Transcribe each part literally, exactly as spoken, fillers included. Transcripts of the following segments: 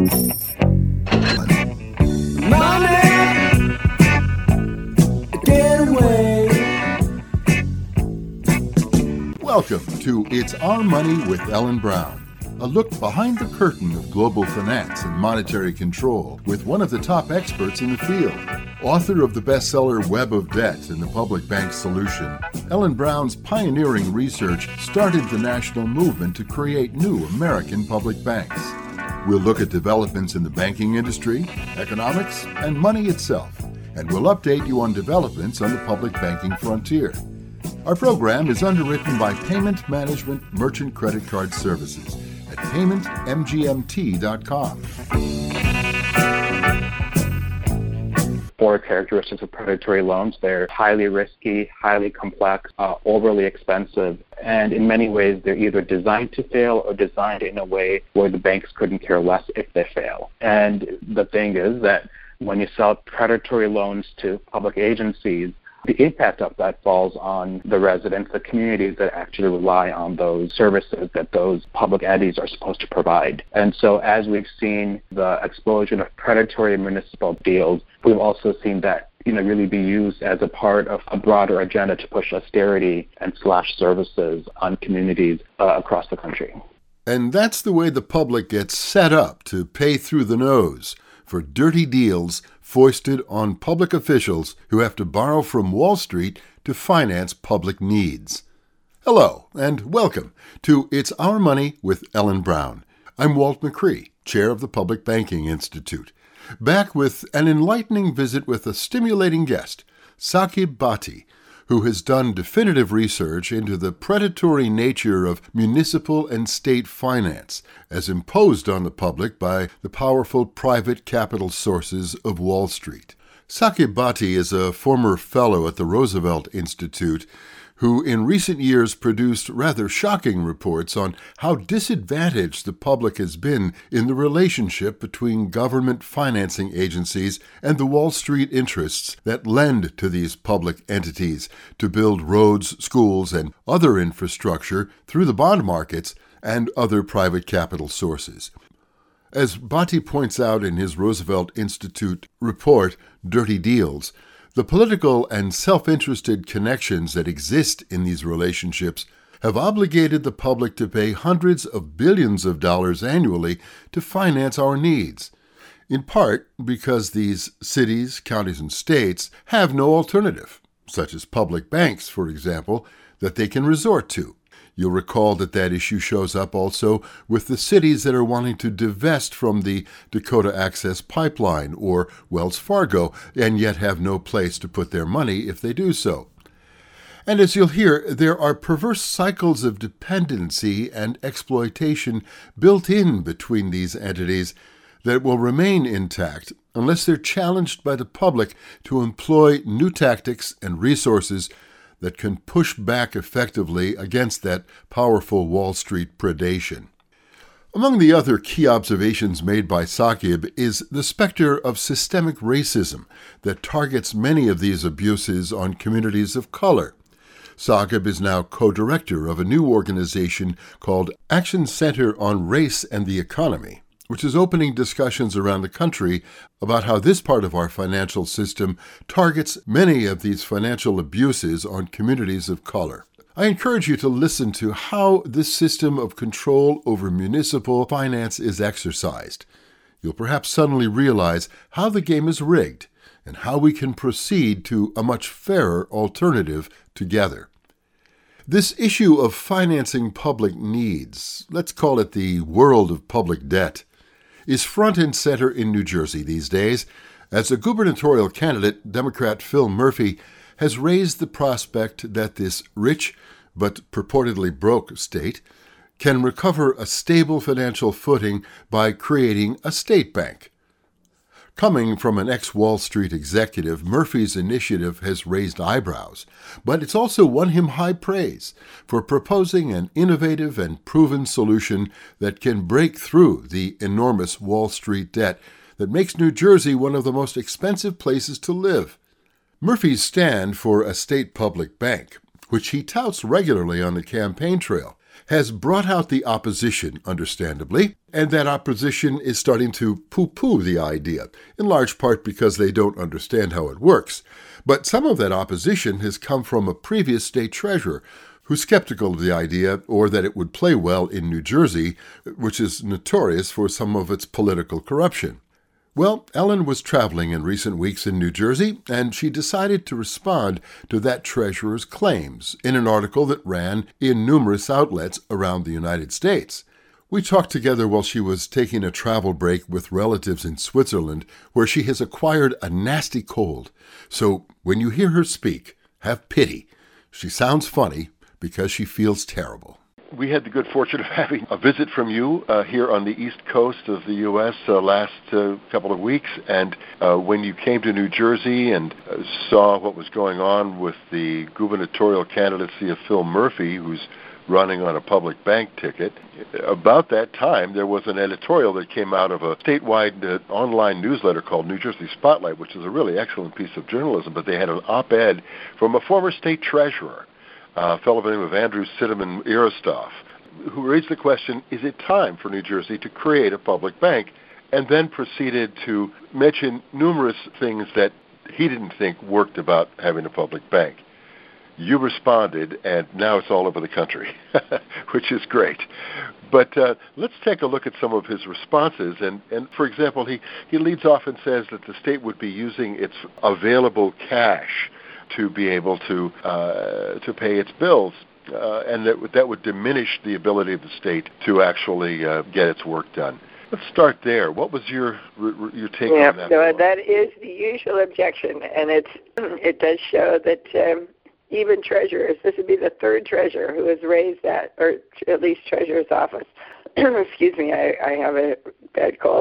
Welcome to It's Our Money with Ellen Brown, a look behind the curtain of global finance and monetary control with one of the top experts in the field. Author of the bestseller Web of Debt and the Public Bank Solution, Ellen Brown's pioneering research started the national movement to create new American public banks. We'll look at developments in the banking industry, economics, and money itself, and we'll update you on developments on the public banking frontier. Our program is underwritten by Payment Management Merchant Credit Card Services at payment m g m t dot com. Four characteristics of predatory loans: they're highly risky, highly complex, uh, overly expensive, and in many ways they're either designed to fail or designed in a way where the banks couldn't care less if they fail. And the thing is that when you sell predatory loans to public agencies, the impact of that falls on the residents, the communities that actually rely on those services that those public entities are supposed to provide. And so as we've seen the explosion of predatory municipal deals, we've also seen that you know, really be used as a part of a broader agenda to push austerity and slash services on communities uh, across the country. And that's the way the public gets set up to pay through the nose for dirty deals foisted on public officials who have to borrow from Wall Street to finance public needs. Hello, and welcome to It's Our Money with Ellen Brown. I'm Walt McCree, chair of the Public Banking Institute, back with an enlightening visit with a stimulating guest, Saqib Bhatti, who has done definitive research into the predatory nature of municipal and state finance as imposed on the public by the powerful private capital sources of Wall Street. Saqib Bhatti is a former fellow at the Roosevelt Institute who in recent years produced rather shocking reports on how disadvantaged the public has been in the relationship between government financing agencies and the Wall Street interests that lend to these public entities to build roads, schools, and other infrastructure through the bond markets and other private capital sources. As Bhatti points out in his Roosevelt Institute report, Dirty Deals, the political and self-interested connections that exist in these relationships have obligated the public to pay hundreds of billions of dollars annually to finance our needs, in part because these cities, counties, and states have no alternative, such as public banks, for example, that they can resort to. You'll recall that that issue shows up also with the cities that are wanting to divest from the Dakota Access Pipeline or Wells Fargo and yet have no place to put their money if they do so. And as you'll hear, there are perverse cycles of dependency and exploitation built in between these entities that will remain intact unless they're challenged by the public to employ new tactics and resources that can push back effectively against that powerful Wall Street predation. Among the other key observations made by Saqib is the specter of systemic racism that targets many of these abuses on communities of color. Saqib is now co-director of a new organization called Action Center on Race and the Economy, which is opening discussions around the country about how this part of our financial system targets many of these financial abuses on communities of color. I encourage you to listen to how this system of control over municipal finance is exercised. You'll perhaps suddenly realize how the game is rigged and how we can proceed to a much fairer alternative together. This issue of financing public needs, let's call it the world of public debt, is front and center in New Jersey these days, as a gubernatorial candidate, Democrat Phil Murphy, has raised the prospect that this rich but purportedly broke state can recover a stable financial footing by creating a state bank. Coming from an ex-Wall Street executive, Murphy's initiative has raised eyebrows, but it's also won him high praise for proposing an innovative and proven solution that can break through the enormous Wall Street debt that makes New Jersey one of the most expensive places to live. Murphy's stand for a state public bank, which he touts regularly on the campaign trail, has brought out the opposition, understandably, and that opposition is starting to poo-poo the idea, in large part because they don't understand how it works. But some of that opposition has come from a previous state treasurer who's skeptical of the idea or that it would play well in New Jersey, which is notorious for some of its political corruption. Well, Ellen was traveling in recent weeks in New Jersey, and she decided to respond to that treasurer's claims in an article that ran in numerous outlets around the United States. We talked together while she was taking a travel break with relatives in Switzerland, where she has acquired a nasty cold. So when you hear her speak, have pity. She sounds funny because she feels terrible. We had the good fortune of having a visit from you uh, here on the East Coast of the U S uh, last uh, couple of weeks, and uh, when you came to New Jersey and uh, saw what was going on with the gubernatorial candidacy of Phil Murphy, who's running on a public bank ticket, about that time there was an editorial that came out of a statewide uh, online newsletter called New Jersey Spotlight, which is a really excellent piece of journalism, but they had an op-ed from a former state treasurer, a fellow by the name of Andrew Cinnamon Erostoff, who raised the question, is it time for New Jersey to create a public bank? And then proceeded to mention numerous things that he didn't think worked about having a public bank. You responded, and now it's all over the country, which is great. But uh, let's take a look at some of his responses. And, and for example, he, he leads off and says that the state would be using its available cash to be able to uh, to pay its bills, uh, and that would, that would diminish the ability of the state to actually uh, get its work done. Let's start there. What was your your take yeah, on that? No, that is the usual objection, and it's it does show that um, even treasurers, this would be the third treasurer who has raised that, or at least treasurer's office. Excuse me, I, I have a bad cold.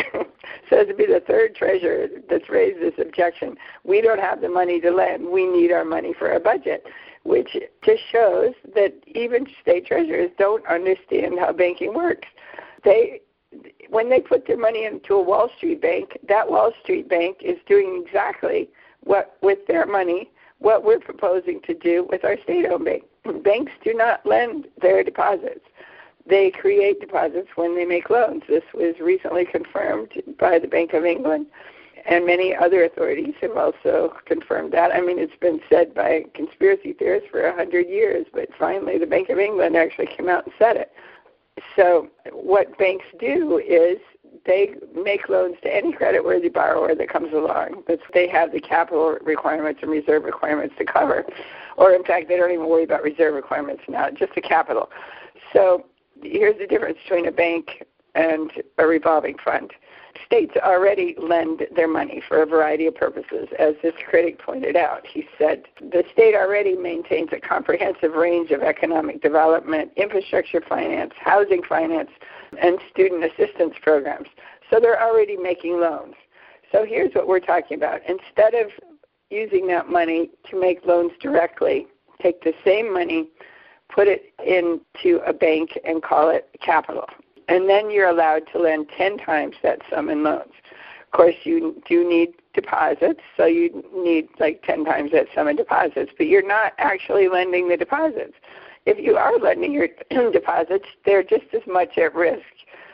So it would be the third treasurer that's raised this objection. We don't have the money to lend. We need our money for our budget, which just shows that even state treasurers don't understand how banking works. They, when they put their money into a Wall Street bank, that Wall Street bank is doing exactly what with their money, what we're proposing to do with our state-owned bank. Banks do not lend their deposits. They create deposits when they make loans. This was recently confirmed by the Bank of England, and many other authorities have also confirmed that. I mean, it's been said by conspiracy theorists for a hundred years, but finally the Bank of England actually came out and said it. So what banks do is they make loans to any creditworthy borrower that comes along. But they have the capital requirements and reserve requirements to cover. Or, in fact, they don't even worry about reserve requirements now, just the capital. So here's the difference between a bank and a revolving fund. States already lend their money for a variety of purposes, as this critic pointed out. He said the state already maintains a comprehensive range of economic development, infrastructure finance, housing finance, and student assistance programs. So they're already making loans. So here's what we're talking about. Instead of using that money to make loans directly, take the same money, put it into a bank and call it capital. And then you're allowed to lend ten times that sum in loans. Of course, you do need deposits, so you need like ten times that sum in deposits, but you're not actually lending the deposits. If you are lending your deposits, they're just as much at risk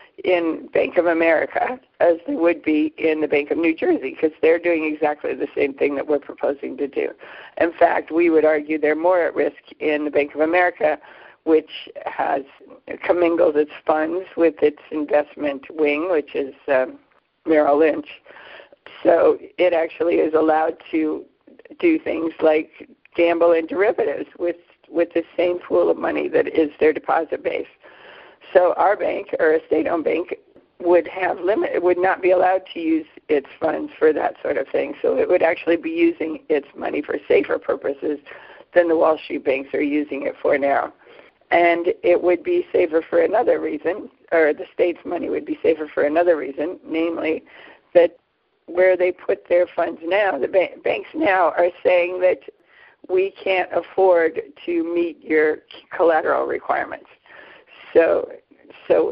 in Bank of America as they would be in the Bank of New Jersey, because they're doing exactly the same thing that we're proposing to do. In fact, we would argue they're more at risk in the Bank of America, which has commingled its funds with its investment wing, which is um, Merrill Lynch. So it actually is allowed to do things like gamble in derivatives with, with the same pool of money that is their deposit base. So our bank, or a state-owned bank, would have limit, would not be allowed to use its funds for that sort of thing. So it would actually be using its money for safer purposes than the Wall Street banks are using it for now. And it would be safer for another reason, or the state's money would be safer for another reason, namely that where they put their funds now, the ba- banks now are saying that we can't afford to meet your collateral requirements. So, so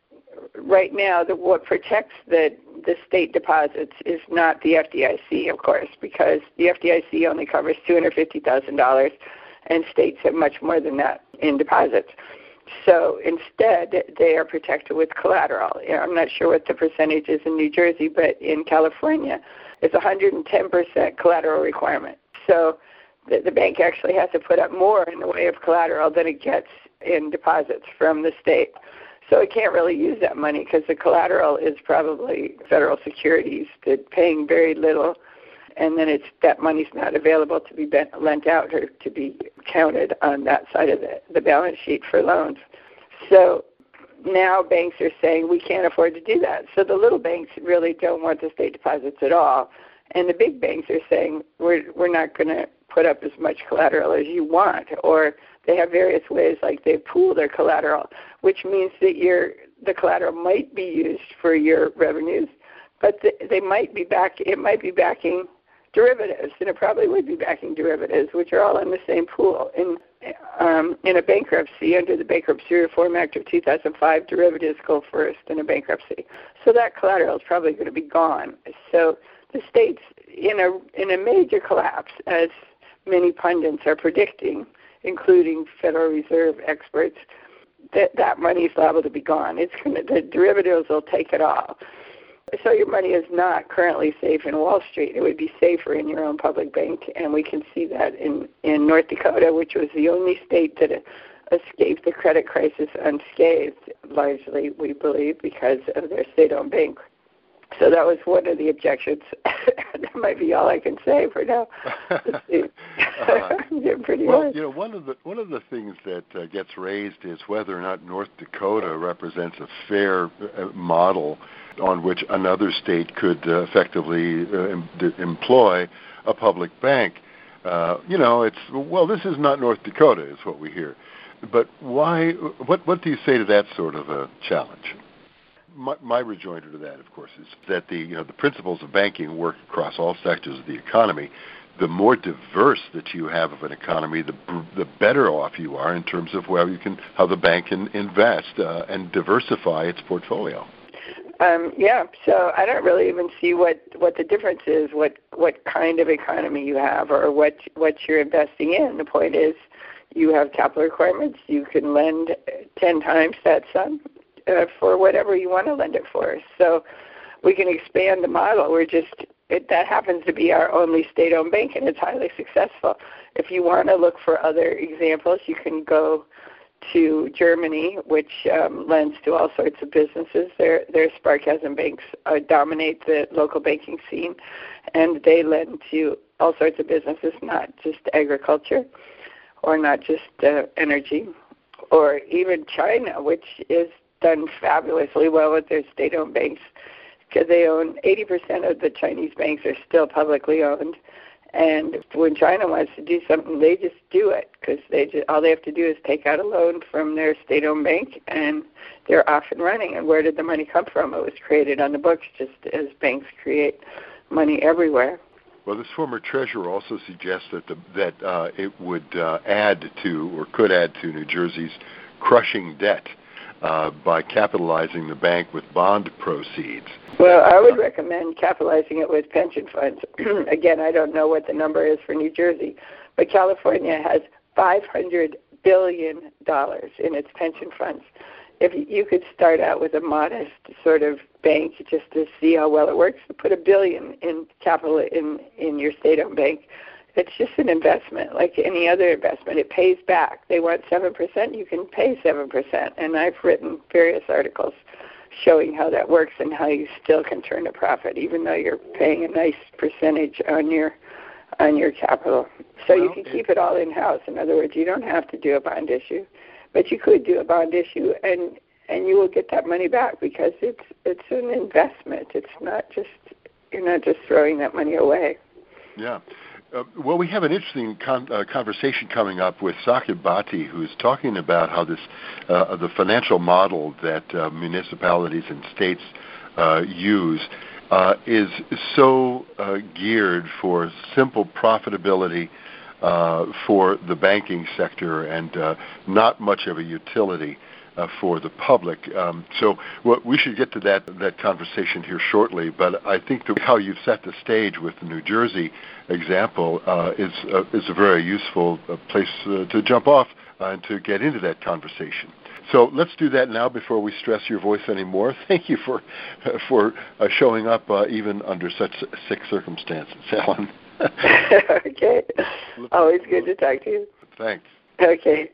right now, the, what protects the, the state deposits is not the F D I C, of course, because the F D I C only covers two hundred fifty thousand dollars, and states have much more than that in deposits. So instead, they are protected with collateral. You know, I'm not sure what the percentage is in New Jersey, but in California, it's one hundred ten percent collateral requirement. So the, the bank actually has to put up more in the way of collateral than it gets in deposits from the state. So it can't really use that money because the collateral is probably federal securities that paying very little, and then it's that money's not available to be bent, lent out or to be counted on that side of the, the balance sheet for loans. So now banks are saying we can't afford to do that. So the little banks really don't want the state deposits at all, and the big banks are saying we're we're not going to put up as much collateral as you want, or they have various ways, like they pool their collateral, which means that your the collateral might be used for your revenues, but the, they might be back. It might be backing derivatives, and it probably would be backing derivatives, which are all in the same pool. In um, in a bankruptcy, under the Bankruptcy Reform Act of two thousand five, derivatives go first in a bankruptcy. So that collateral is probably going to be gone. So the state's in a in a major collapse, as many pundits are predicting, including Federal Reserve experts, that that money is liable to be gone. It's gonna, the derivatives will take it all. So your money is not currently safe in Wall Street. It would be safer in your own public bank, and we can see that in, in North Dakota, which was the only state that escaped the credit crisis unscathed, largely, we believe, because of their state-owned bank. So that was one of the objections. That might be all I can say for now. uh, pretty well, hard. you know, one of the one of the things that uh, gets raised is whether or not North Dakota represents a fair uh, model on which another state could uh, effectively uh, em- employ a public bank. Uh, you know, it's well, this is not North Dakota, is what we hear. But why? What what do you say to that sort of a challenge? My, my rejoinder to that, of course, is that the you know the principles of banking work across all sectors of the economy. The more diverse that you have of an economy, the the better off you are in terms of where you can how the bank can invest uh, and diversify its portfolio. Um, yeah, so I don't really even see what, what the difference is, what what kind of economy you have, or what what you're investing in. The point is, you have capital requirements. You can lend ten times that sum uh, for whatever you want to lend it for. So we can expand the model. We're just it, that happens to be our only state-owned bank, and it's highly successful. If you want to look for other examples, you can go to Germany, which um, lends to all sorts of businesses. Their their Sparkassen banks uh, dominate the local banking scene, and they lend to all sorts of businesses, not just agriculture, or not just uh, energy, or even China, which is done fabulously well with their state-owned banks, because they own eighty percent of the Chinese banks are still publicly owned. And when China wants to do something, they just do it, because they just, all they have to do is take out a loan from their state-owned bank, and they're off and running. And where did the money come from? It was created on the books, just as banks create money everywhere. Well, this former treasurer also suggests that the, that uh, it would uh, add to, or could add to, New Jersey's crushing debt uh, by capitalizing the bank with bond proceeds. Well, I would recommend capitalizing it with pension funds. Again, I don't know what the number is for New Jersey, but California has five hundred billion dollars in its pension funds. If you could start out with a modest sort of bank just to see how well it works, put a billion in capital in, in your state-owned bank. It's just an investment, like any other investment. It pays back. They want seven percent, you can pay seven percent. And I've written various articles showing how that works and how you still can turn a profit, even though you're paying a nice percentage on your on your capital. So well, you can keep it all in-house. In other words, you don't have to do a bond issue, but you could do a bond issue, and and you will get that money back, because it's it's an investment. It's not just you're not just throwing that money away. Yeah. Uh, well, we have an interesting con- uh, conversation coming up with Saqib Bhatti, who's talking about how this uh, the financial model that uh, municipalities and states uh, use uh, is so uh, geared for simple profitability uh, for the banking sector and uh, not much of a utility Uh, for the public. Um, so well, we should get to that that conversation here shortly, but I think that how you've set the stage with the New Jersey example uh, is, uh, is a very useful uh, place uh, to jump off uh, and to get into that conversation. So let's do that now before we stress your voice anymore. Thank you for uh, for uh, showing up uh, even under such sick circumstances, Ellen. Okay. Always good to talk to you. Thanks. Okay.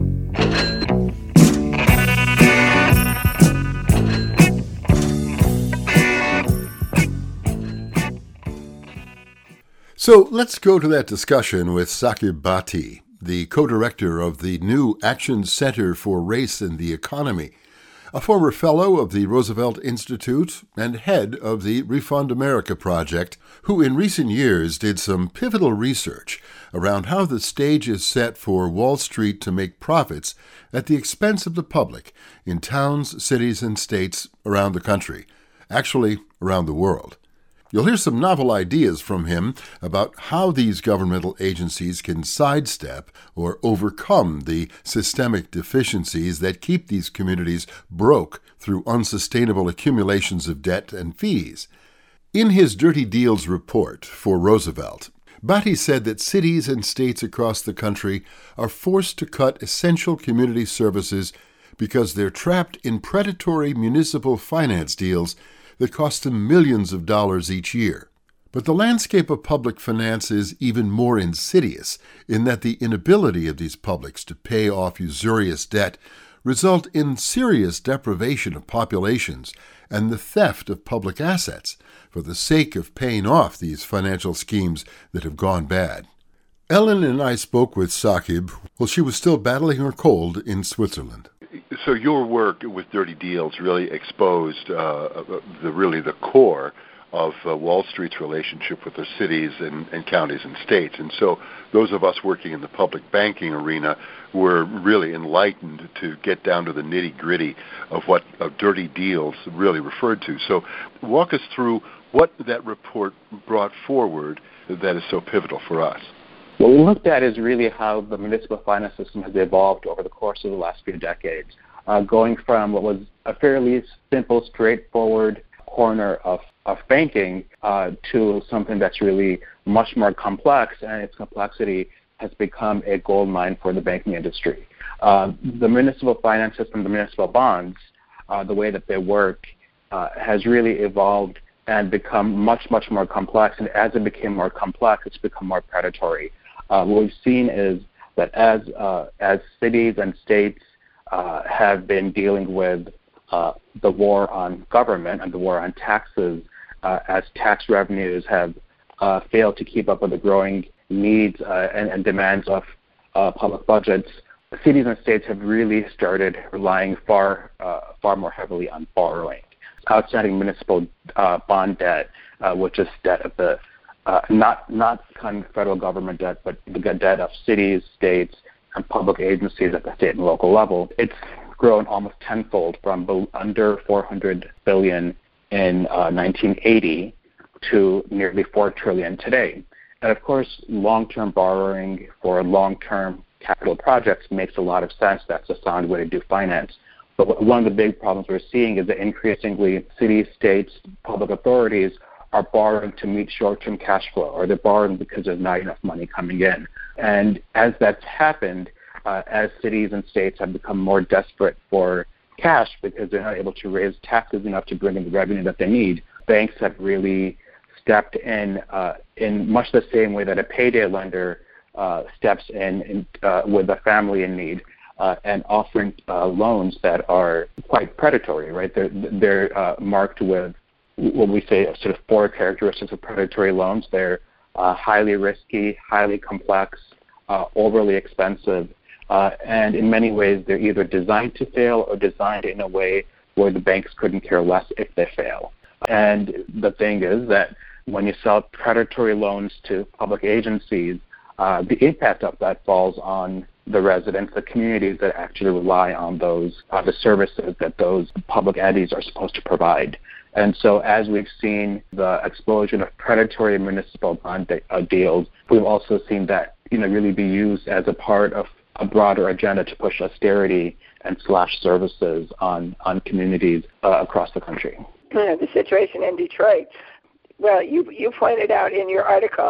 So let's go to that discussion with Saqib Bhatti, the co-director of the new Action Center for Race and the Economy, a former fellow of the Roosevelt Institute and head of the Refund America Project, who in recent years did some pivotal research around how the stage is set for Wall Street to make profits at the expense of the public in towns, cities, and states around the country, actually around the world. You'll hear some novel ideas from him about how these governmental agencies can sidestep or overcome the systemic deficiencies that keep these communities broke through unsustainable accumulations of debt and fees. In his Dirty Deals report for Roosevelt, Bhatti said that cities and states across the country are forced to cut essential community services because they're trapped in predatory municipal finance deals that cost them millions of dollars each year. But the landscape of public finance is even more insidious in that the inability of these publics to pay off usurious debt result in serious deprivation of populations and the theft of public assets for the sake of paying off these financial schemes that have gone bad. Ellen and I spoke with Saqib while she was still battling her cold in Switzerland. So your work with Dirty Deals really exposed uh, the really the core of uh, Wall Street's relationship with the cities and, and counties and states. And so those of us working in the public banking arena were really enlightened to get down to the nitty-gritty of what uh, Dirty Deals really referred to. So walk us through what that report brought forward that is so pivotal for us. What we looked at is really how the municipal finance system has evolved over the course of the last few decades, uh, going from what was a fairly simple, straightforward corner of, of banking uh, to something that's really much more complex, and its complexity has become a goldmine for the banking industry. Uh, the municipal finance system, the municipal bonds, uh, the way that they work uh, has really evolved and become much, much more complex, and as it became more complex, it's become more predatory. Uh, what we've seen is that as uh, as cities and states uh, have been dealing with uh, the war on government and the war on taxes, uh, as tax revenues have uh, failed to keep up with the growing needs uh, and, and demands of uh, public budgets, cities and states have really started relying far uh, far more heavily on borrowing. Outstanding municipal uh, bond debt, uh, which is debt of the Uh, not not kind of federal government debt, but the debt of cities, states, and public agencies at the state and local level. It's grown almost tenfold from under four hundred billion dollars in uh, nineteen eighty to nearly four trillion dollars today. And of course, long-term borrowing for long-term capital projects makes a lot of sense. That's a sound way to do finance. But one of the big problems we're seeing is that increasingly cities, states, public authorities are borrowing to meet short-term cash flow, or they're borrowing because there's not enough money coming in. And as that's happened, uh, as cities and states have become more desperate for cash because they're not able to raise taxes enough to bring in the revenue that they need, banks have really stepped in uh, in much the same way that a payday lender uh, steps in, in uh, with a family in need uh, and offering uh, loans that are quite predatory, right? They're, they're uh, marked with what we say sort of four characteristics of predatory loans. They're uh, highly risky, highly complex, uh, overly expensive, uh, and in many ways they're either designed to fail or designed in a way where the banks couldn't care less if they fail. And the thing is that when you sell predatory loans to public agencies, uh, the impact of that falls on the residents, the communities that actually rely on those, uh, the services that those public entities are supposed to provide. And so as we've seen the explosion of predatory municipal bond de- uh, deals, we've also seen that, you know, really be used as a part of a broader agenda to push austerity and slash services on, on communities uh, across the country. The situation in Detroit. Well, you you pointed out in your article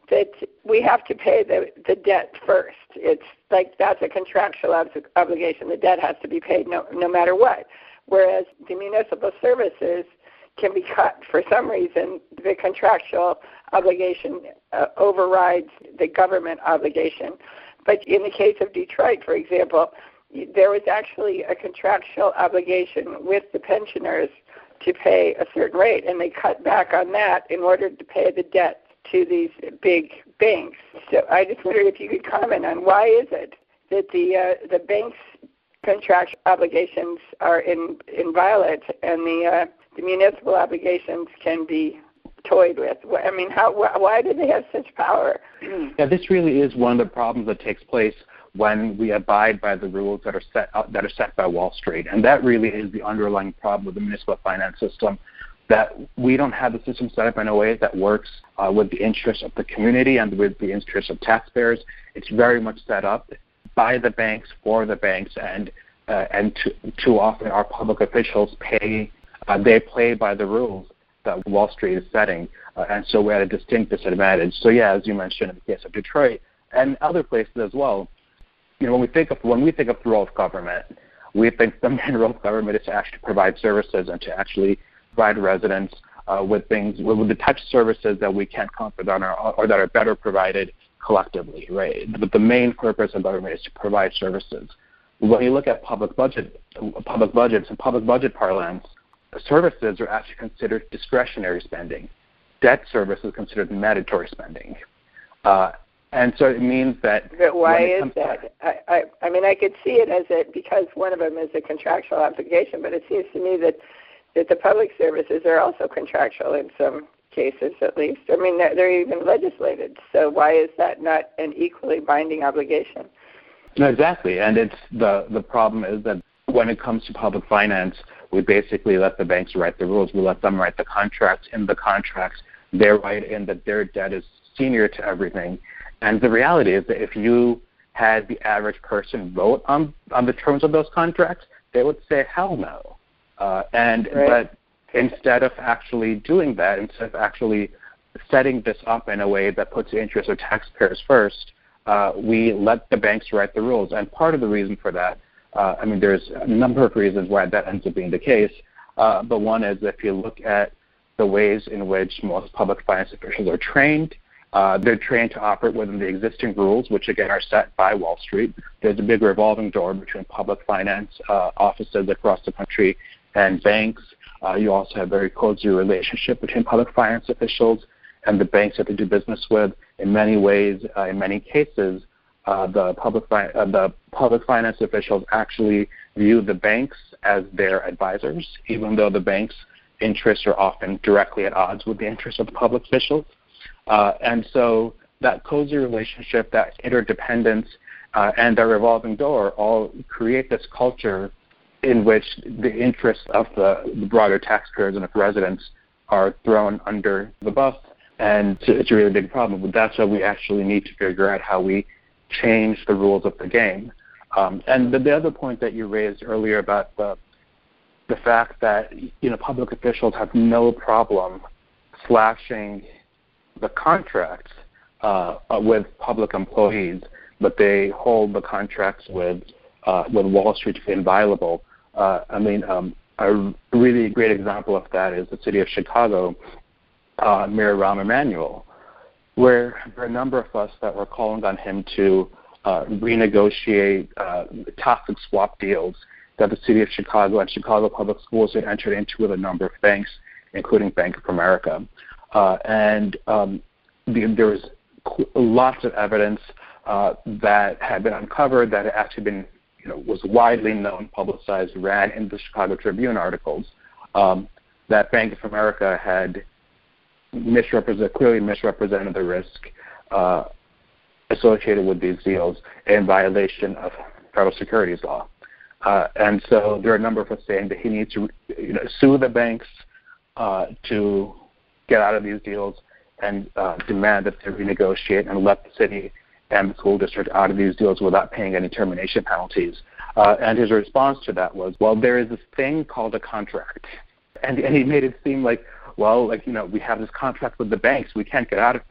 that we have to pay the, the debt first. It's like that's a contractual ob- obligation. The debt has to be paid no, no matter what. Whereas the municipal services can be cut for some reason. The contractual obligation uh, overrides the government obligation. But in the case of Detroit, for example, there was actually a contractual obligation with the pensioners to pay a certain rate, and they cut back on that in order to pay the debt to these big banks. So I just wondered if you could comment on why is it that the uh, the banks' contractual obligations are in, inviolate and the uh, the municipal obligations can be toyed with. I mean, how wh- why do they have such power? Yeah, this really is one of the problems that takes place when we abide by the rules that are set uh, that are set by Wall Street, and that really is the underlying problem with the municipal finance system. That we don't have the system set up in a way that works uh, with the interests of the community and with the interests of taxpayers. It's very much set up by the banks for the banks, and uh, and too, too often our public officials pay. Uh, they play by the rules that Wall Street is setting, uh, and so we're at a distinct disadvantage. So yeah, as you mentioned in the case of Detroit and other places as well, you know, when we think of when we think of the role of government, we think the main role of government is to actually provide services and to actually provide residents uh, with things, with the types of services that we can't comfort on our, or that are better provided collectively, right? But the main purpose of government is to provide services. When you look at public budget, public budgets and public budget parlance, services are actually considered discretionary spending. Debt service is considered mandatory spending. Uh, and so it means that... But why is that? I, I, I mean, I could see it as a, because one of them is a contractual obligation, but it seems to me that that the public services are also contractual in some cases, at least. I mean, they're, they're even legislated. So why is that not an equally binding obligation? No, exactly. And it's the, the problem is that when it comes to public finance, we basically let the banks write the rules. We let them write the contracts. In the contracts, they write in that their debt is senior to everything. And the reality is that if you had the average person vote on, on the terms of those contracts, they would say, hell no. Uh, and right. But instead of actually doing that, instead of actually setting this up in a way that puts the interests of taxpayers first, uh, we let the banks write the rules. And part of the reason for that, uh, I mean, there's a number of reasons why that ends up being the case. Uh, but one is if you look at the ways in which most public finance officials are trained, uh, they're trained to operate within the existing rules, which again are set by Wall Street. There's a big revolving door between public finance uh, offices across the country and banks. Uh, you also have a very cozy relationship between public finance officials and the banks that they do business with. In many ways, uh, in many cases, uh, the public fi- uh, the public finance officials actually view the banks as their advisors, even though the banks' interests are often directly at odds with the interests of the public officials. Uh, and so that cozy relationship, that interdependence, uh, and the revolving door all create this culture in which the interests of the, the broader taxpayers and of residents are thrown under the bus. And it's a really big problem. But that's why we actually need to figure out how we change the rules of the game. Um, and the, the other point that you raised earlier about the the fact that, you know, public officials have no problem slashing the contracts uh, with public employees, but they hold the contracts with uh, with Wall Street to be inviolable. Uh, I mean, um, a really great example of that is the city of Chicago, uh, Mayor Rahm Emanuel, where there are a number of us that were calling on him to uh, renegotiate uh, toxic swap deals that the city of Chicago and Chicago Public Schools had entered into with a number of banks, including Bank of America. Uh, and um, the, there was lots of evidence uh, that had been uncovered that had actually been, you know, was widely known, publicized, ran in the Chicago Tribune articles, um, that Bank of America had misrepresented, clearly misrepresented the risk uh, associated with these deals in violation of federal securities law. Uh, and so there are a number of us saying that he needs to, you know, sue the banks uh, to get out of these deals and uh, demand that they renegotiate and let the city and the school district out of these deals without paying any termination penalties. Uh, and his response to that was, well, there is this thing called a contract. And, and he made it seem like, well, like, you know, we have this contract with the banks. We can't get out of it.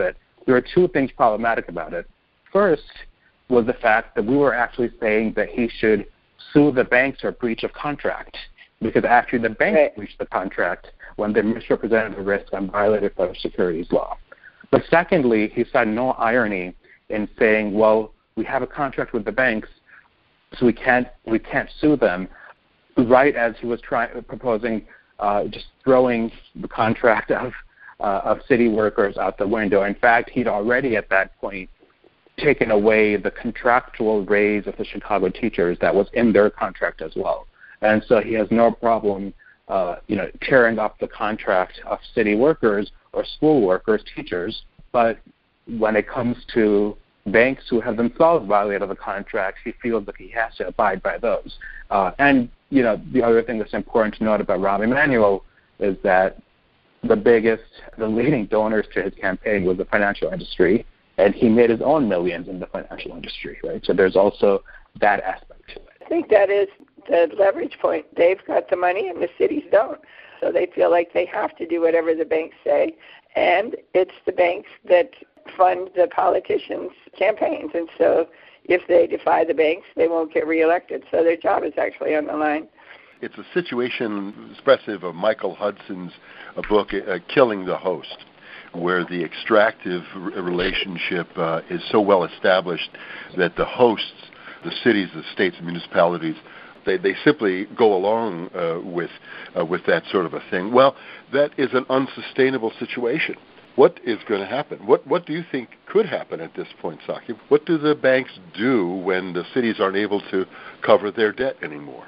there are two things problematic about it. First was the fact that we were actually saying that he should sue the banks for breach of contract, because actually the banks right. breached the contract when they misrepresented the risk and violated federal securities law. But secondly, he saw no irony in saying, well, we have a contract with the banks, so we can't we can't sue them, right as he was trying proposing uh, just throwing the contract of uh, of city workers out the window. In fact, he'd already at that point taken away the contractual raise of the Chicago teachers that was in their contract as well. And so he has no problem, uh, you know, tearing up the contract of city workers or school workers, teachers. But when it comes to banks who have themselves violated the contract, he feels that he has to abide by those. Uh, and, you know, the other thing that's important to note about Rahm Emanuel is that the biggest, the leading donors to his campaign was the financial industry, and he made his own millions in the financial industry, right? So there's also that aspect to it. I think that is the leverage point. They've got the money and the cities don't. So they feel like they have to do whatever the banks say, and it's the banks that fund the politicians' campaigns. And so if they defy the banks, they won't get reelected. So their job is actually on the line. It's a situation expressive of Michael Hudson's uh, book, uh, Killing the Host, where the extractive r- relationship uh, is so well established that the hosts, the cities, the states, and municipalities, they, they simply go along uh, with uh, with that sort of a thing. Well, that is an unsustainable situation. What is going to happen? What what do you think could happen at this point, Saqib? What do the banks do when the cities aren't able to cover their debt anymore?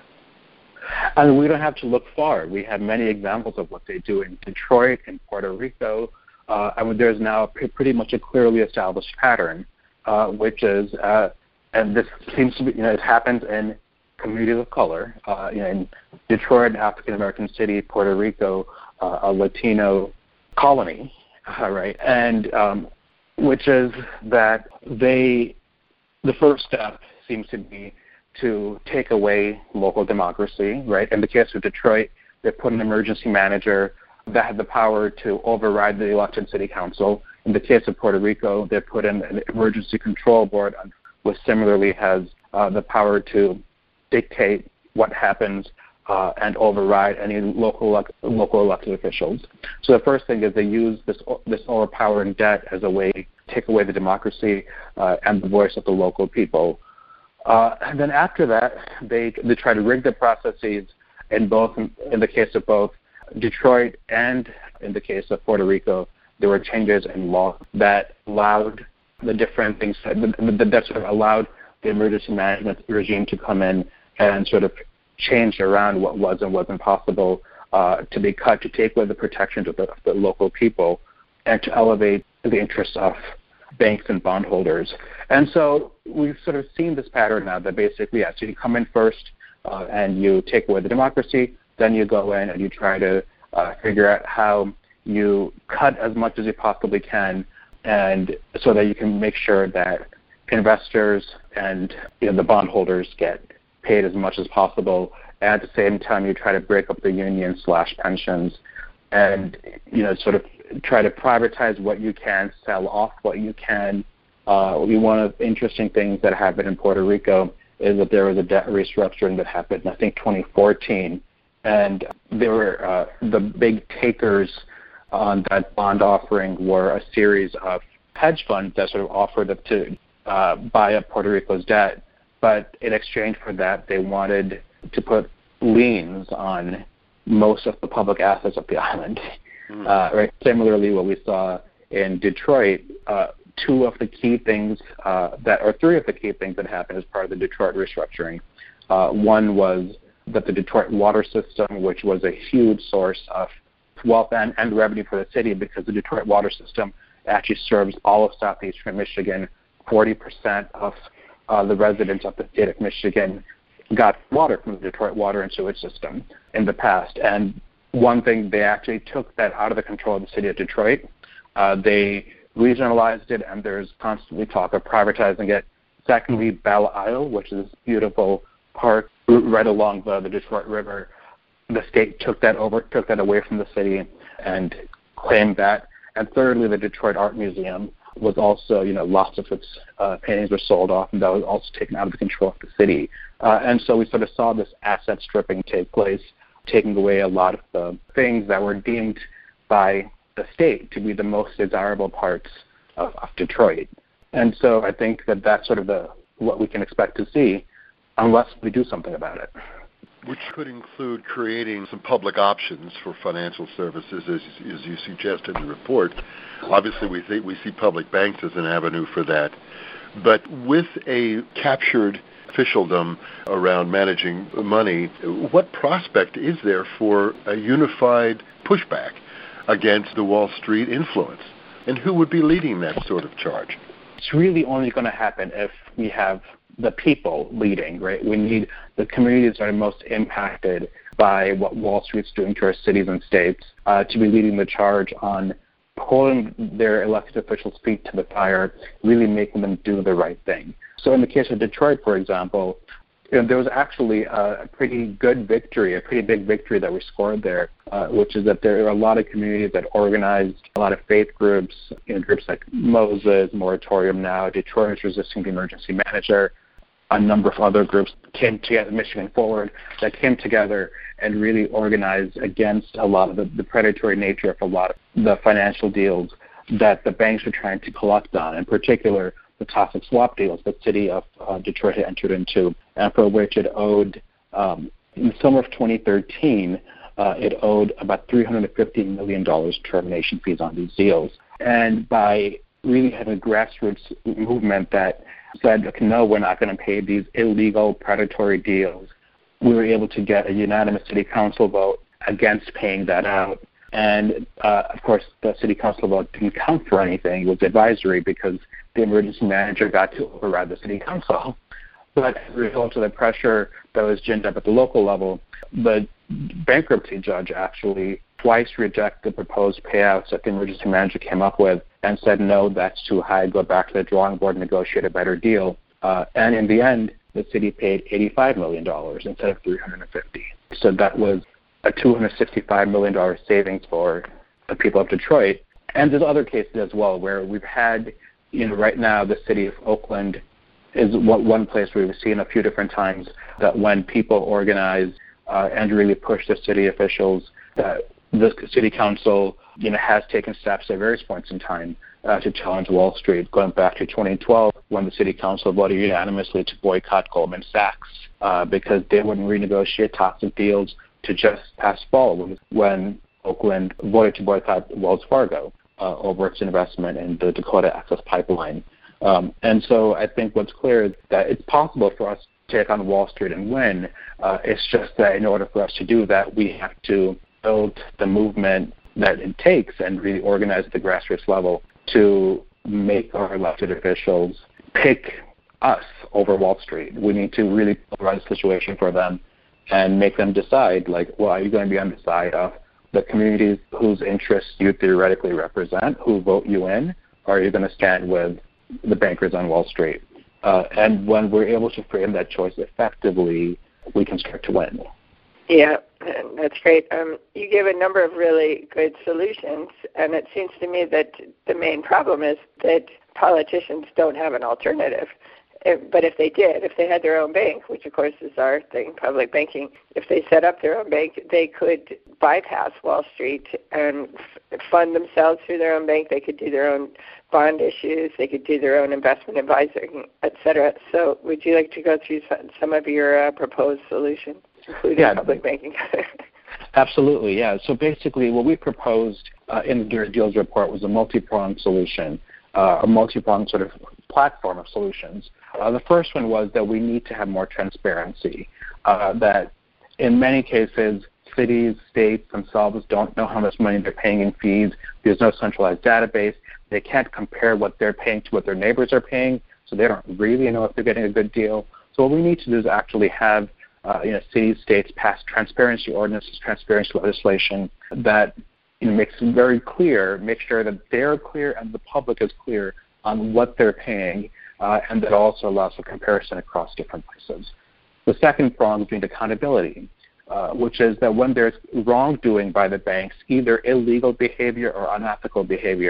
And we don't have to look far. We have many examples of what they do in Detroit, in Puerto Rico. Uh, I mean, there's now p- pretty much a clearly established pattern, uh, which is, uh, and this seems to be, you know, it happens in communities of color. Uh, you know, in Detroit, an African-American city, Puerto Rico, uh, a Latino colony, uh, right? And um, which is that they, the first step seems to be to take away local democracy, right? In the case of Detroit, they put an emergency manager that had the power to override the elected city council. In the case of Puerto Rico, they put in an emergency control board, which similarly has uh, the power to dictate what happens uh, and override any local elect- local elected officials. So the first thing is they use this this overpowering debt as a way to take away the democracy uh, and the voice of the local people. Uh, and then after that, they they try to rig the processes in both in the case of both Detroit and in the case of Puerto Rico. There were changes in law that allowed the different things that, that sort of allowed the emergency management regime to come in and sort of change around what was and wasn't possible uh, to be cut, to take away the protections of the, of the local people, and to elevate the interests of banks and bondholders. And so we've sort of seen this pattern now that basically, yes, you come in first uh, and you take away the democracy, then you go in and you try to uh, figure out how you cut as much as you possibly can, and so that you can make sure that investors and you know, the bondholders get paid as much as possible. And at the same time, you try to break up the union slash pensions and, you know, sort of try to privatize what you can, sell off what you can. Uh, one of the interesting things that happened in Puerto Rico is that there was a debt restructuring that happened in, I think, twenty fourteen. And there were uh, the big takers on that bond offering were a series of hedge funds that sort of offered to uh, buy up Puerto Rico's debt. But in exchange for that, they wanted to put liens on most of the public assets of the island. Mm. Uh, right. Similarly, what we saw in Detroit, uh, two of the key things uh, that, or three of the key things that happened as part of the Detroit restructuring. Uh, one was that the Detroit water system, which was a huge source of wealth and, and revenue for the city, because the Detroit water system actually serves all of southeastern Michigan. forty percent of uh, the residents of the state of Michigan got water from the Detroit water and sewage system in the past. And one thing, they actually took that out of the control of the city of Detroit. Uh, they regionalized it, and there's constantly talk of privatizing it. Secondly, Belle Isle, which is a beautiful park right along the, the Detroit River. The state took that over, took that away from the city and claimed that. And thirdly, the Detroit Art Museum, was also, you know, lots of its uh, paintings were sold off, and that was also taken out of the control of the city. Uh, and so we sort of saw this asset stripping take place, taking away a lot of the things that were deemed by the state to be the most desirable parts of, of Detroit. And so I think that that's sort of the what we can expect to see unless we do something about it. Which could include creating some public options for financial services, as, as you suggest in the report. Obviously, we think we see public banks as an avenue for that. But with a captured officialdom around managing money, what prospect is there for a unified pushback against the Wall Street influence? And who would be leading that sort of charge? It's really only going to happen if we have the people leading, right? We need the communities that are most impacted by what Wall Street's doing to our cities and states uh, to be leading the charge on holding their elected officials' feet to the fire, really making them do the right thing. So in the case of Detroit, for example, you know, there was actually a, a pretty good victory, a pretty big victory that we scored there, uh, which is that there are a lot of communities that organized, a lot of faith groups, you know, groups like Moses, Moratorium Now, Detroiters Resisting the Emergency Manager, a number of other groups came together, Michigan Forward, that came together and really organized against a lot of the, the predatory nature of a lot of the financial deals that the banks were trying to collect on, in particular the toxic swap deals the city of uh, Detroit had entered into, and for which it owed, um, in the summer of twenty thirteen, uh, it owed about three hundred fifty million dollars termination fees on these deals. And by really having a grassroots movement that said, okay, no, we're not going to pay these illegal predatory deals, we were able to get a unanimous city council vote against paying that out. And, uh, of course, the city council vote didn't count for anything. It was advisory because the emergency manager got to override the city council. But as a result of the pressure that was ginned up at the local level, the bankruptcy judge actually twice rejected the proposed payouts that the emergency manager came up with and said, no, that's too high, go back to the drawing board and negotiate a better deal. Uh, and in the end, the city paid eighty-five million dollars instead of three hundred fifty. So that was a two hundred sixty-five million dollars savings for the people of Detroit. And there's other cases as well where we've had, you know, right now the city of Oakland is one place where we've seen a few different times that when people organize uh, and really push the city officials, that the city council, you know, has taken steps at various points in time uh, to challenge Wall Street, going back to twenty twelve when the city council voted unanimously to boycott Goldman Sachs uh, because they wouldn't renegotiate toxic deals to just past fall when Oakland voted to boycott Wells Fargo uh, over its investment in the Dakota Access Pipeline. Um, and so I think what's clear is that it's possible for us to take on Wall Street and win. Uh, it's just that in order for us to do that, we have to build the movement that it takes and really organize at the grassroots level to make our elected officials pick us over Wall Street. We need to really polarize the situation for them and make them decide, like, well, are you going to be on the side of the communities whose interests you theoretically represent, who vote you in, or are you going to stand with the bankers on Wall Street? Uh, and when we're able to frame that choice effectively, we can start to win. Yeah, that's great. Um, you gave a number of really good solutions, and it seems to me that the main problem is that politicians don't have an alternative. If, but if they did, if they had their own bank, which of course is our thing, public banking, if they set up their own bank, they could bypass Wall Street and f- fund themselves through their own bank. They could do their own bond issues. They could do their own investment advising, et cetera. So would you like to go through some of your uh, proposed solutions, including yeah, public banking? Absolutely, yeah. So basically what we proposed uh, in the Dirty Deals report was a multi-pronged solution, uh, a multi-pronged sort of platform of solutions. Uh, the first one was that we need to have more transparency, uh, that in many cases cities, states themselves don't know how much money they're paying in fees. There's no centralized database. They can't compare what they're paying to what their neighbors are paying, so they don't really know if they're getting a good deal. So what we need to do is actually have uh, you know, cities, states pass transparency ordinances, transparency legislation that you know, makes it very clear, make sure that they're clear and the public is clear on what they're paying, uh, and that also allows for comparison across different places. The second prong is being accountability, uh, which is that when there's wrongdoing by the banks, either illegal behavior or unethical behavior,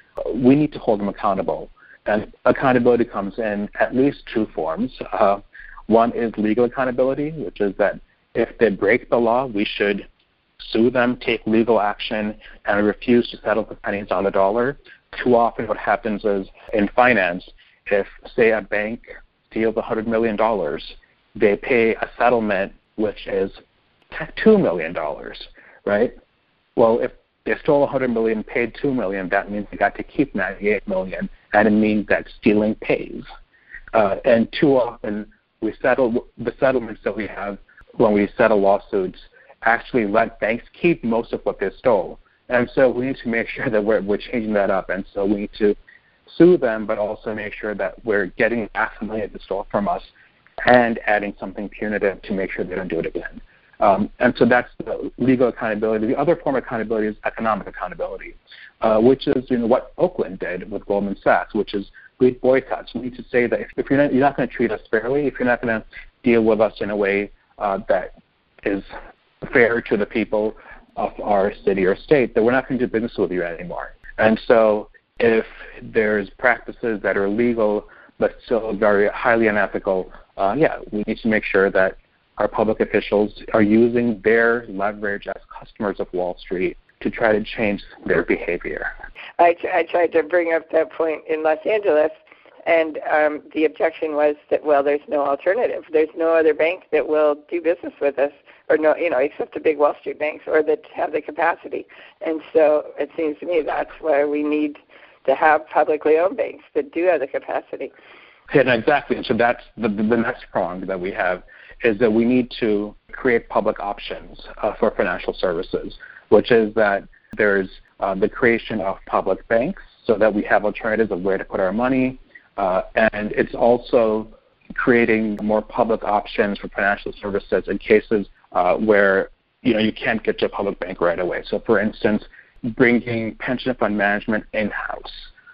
we need to hold them accountable. And accountability comes in at least two forms. Uh, one is legal accountability, which is that if they break the law, we should sue them, take legal action, and refuse to settle for pennies on the dollar. Too often what happens is in finance, if, say, a bank steals one hundred million dollars, they pay a settlement which is two million dollars, right? Well, if they stole one hundred million dollars, paid two million dollars, that means they got to keep ninety-eight million dollars, and it means that stealing pays. Uh, and too often we settle the settlements that we have when we settle lawsuits actually let banks keep most of what they stole. And so we need to make sure that we're, we're changing that up. And so we need to sue them, but also make sure that we're getting back the money that they stole from us and adding something punitive to make sure they don't do it again. Um, and so that's the legal accountability. The other form of accountability is economic accountability, uh, which is you know what Oakland did with Goldman Sachs, which is lead boycotts. We need to say that if, if you're not, you're not going to treat us fairly, if you're not going to deal with us in a way uh, that is fair to the people of our city or state, that we're not going to do business with you anymore. And so if there's practices that are legal but still very highly unethical, uh, yeah, we need to make sure that our public officials are using their leverage as customers of Wall Street to try to change their behavior. I, t- I tried to bring up that point in Los Angeles, and um, the objection was that, well, there's no alternative. There's no other bank that will do business with us, or no, you know, except the big Wall Street banks, or that have the capacity. And so it seems to me that's why we need to have publicly owned banks that do have the capacity. Yeah, exactly. And so that's the, the next prong that we have, is that we need to create public options uh, for financial services, which is that there's uh, the creation of public banks so that we have alternatives of where to put our money, uh, and it's also creating more public options for financial services in cases uh, where you know you can't get to a public bank right away. So, for instance, bringing pension fund management in-house,